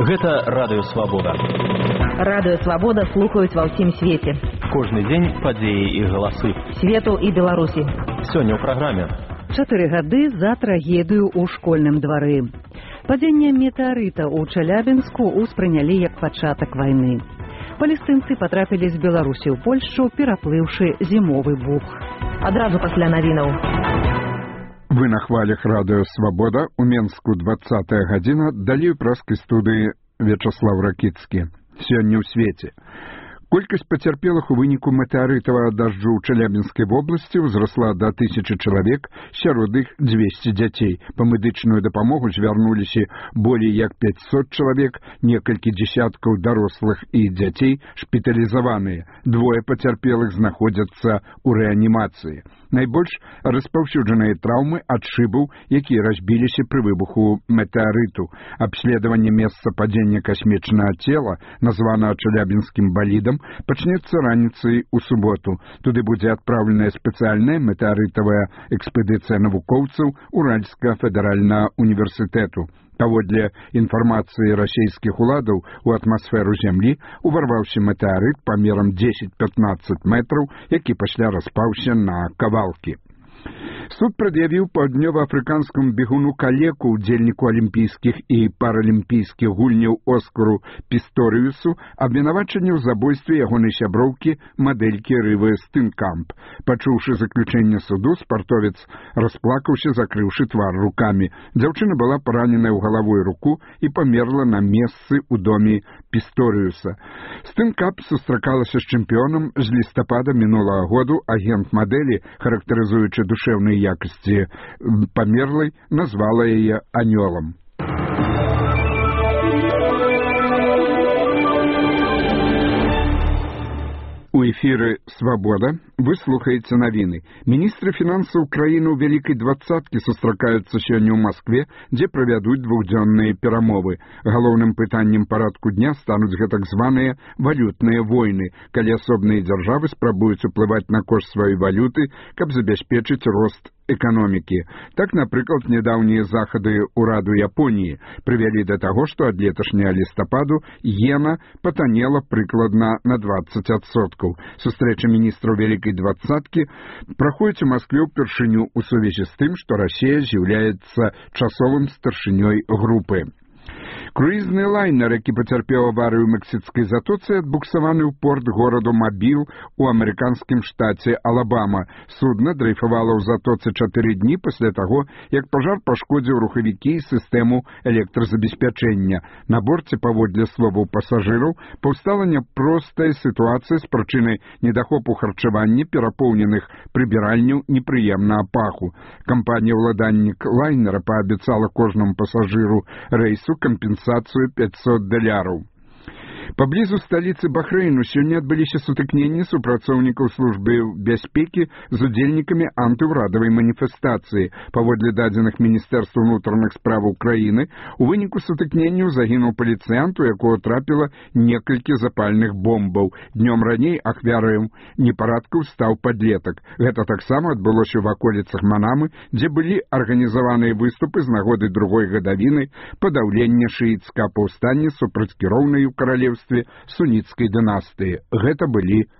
Гэта Радыё Свабода. Радыё Свабода слухаюць ва ўсім свеце. Кожны дзень падзеі і галасы Свету і Беларусі. Сёння ў праграме. 4 гады за трагедыю ў школьным двары. Падзенне метэарыта ў Челябінску ўспрынялі як пачатак вайны. Палестынцы патрапілі з Беларусі ў Польшчу, пераплыўшы зімовы бух. Адразу пасля навінаў. Вы на хвалях Радыё Свабода. У Менску 20-я гадзіна. Далей у праскай студыі Вячаслав Ракіцкі. Сёння ў свеце. Колькасць пацярпелых у выніку метэарытавага дажджу ў Челябінскай вобласці ўзрасла да 1000 чалавек, сярод іх 200 дзяцей. Па медычную дапамогу звярнуліся болей як 500 чалавек, некалькі дзесяткаў дарослых і дзяцей шпіталізаваныя. Двое пацярпелых знаходзяцца ў рэанімацыі. Найбольш распаўсюджаныя траўмы ад шыбаў, якія разбіліся пры выбуху метэарыту. Абследаванне месца падзення касмічнага цела, названага Челябінскім балідам, пачнецца раніцай у суботу. Туды будзе адпраўленая спецыяльная метэарытавая экспедыцыя навукоўцаў Уральскага федэральнага універсітэту. Паводле інфармацыі расійскіх уладаў, у атмасферу зямлі уварваўся метэарыт памерам 10-15 метраў, які пасля распаўся на кавалкі. Суд прад'явіў паўднёва-афрыканскаму бегуну Калеку, удзельніку алімпійскіх і паралімпійскіх гульняў Оскару Пісторыюсу, абвінавачанне ў забойстве ягонай сяброўкі, мадэлькі Рывы Стынкамп. Пачуўшы заключэнне суду, спартовец расплакаўся, закрыўшы твар рукамі. Дзяўчына была параненая ў галаву і руку і памерла на месцы ў доме Пісторыюса. Стынкамп сустракалася з чэмпіёнам з лістапада мінулага году. Агент мадэлі, характарызуючы душэўныя якасці памерлай, назвала яе анёлам. У эфіры «Свабода» вы слухаеце навіны. Міністры фінансаў краіны ў Вялікай двадцаткі сустракаюцца сёння ў Маскве, дзе правядуць двухдзённыя перамовы. Галоўным пытаннем парадку дня стануць гэтак званыя валютныя войны, калі асобныя дзяржавы спрабуюць уплываць на кошт сваёй валюты, каб забяспечыць рост эканомікі. Так, напрыклад, нядаўнія захады ўраду Японіі прывялі да таго, што ад леташняга лістападу іена патанела прыкладна на 20%. Сустрэча міністраў Вялікай двадцаткі праходзіць у Маскве ўпершыню ў сувязі з тым, што Расія з'яўляецца часовым старшынёй групы. Круізны лайнер, які пацярпеў аварыю ў Мексіцкай затоцы, адбуксаваны ў порт гораду Мабіл у амерыканскім штаце Алабама. Судна дрейфавала ў затоцы 4 дні пасля таго, як пажар пашкодзіў рухавікі і сістэму электразабеспячэння. На борце, паводле словаў пасажыраў, паўстала няпростая сітуацыя з прычынай недахопу харчавання, перапоўненых прыбіральняў непрыемнага паху. Кампанія-ўладальнік лайнера паабяцала кожнаму пасажыру рэйсу кампенсацыю $500. Паблізу сталіцы Бахрэйну сёння адбыліся сутыкненні супрацоўнікаў службы бяспекі з удзельнікамі антыўрадавай маніфестацыі. Паводле дадзеных Міністэрства ўнутраных справаў краіны, у выніку сутыкненняў загінуў паліцыянт, у якога трапіла некалькі запальных бомбаў. Днём раней ахвярай непарадкаў стаў падлетак. Гэта таксама адбылося ў ваколіцах Манамы, дзе былі арганізаваныя выступы з нагоды другой гадавіны падаўлення шыіцкага паўстання супраць кіроўнай у каралеўстве суніцкай дынастыі. Гэта былі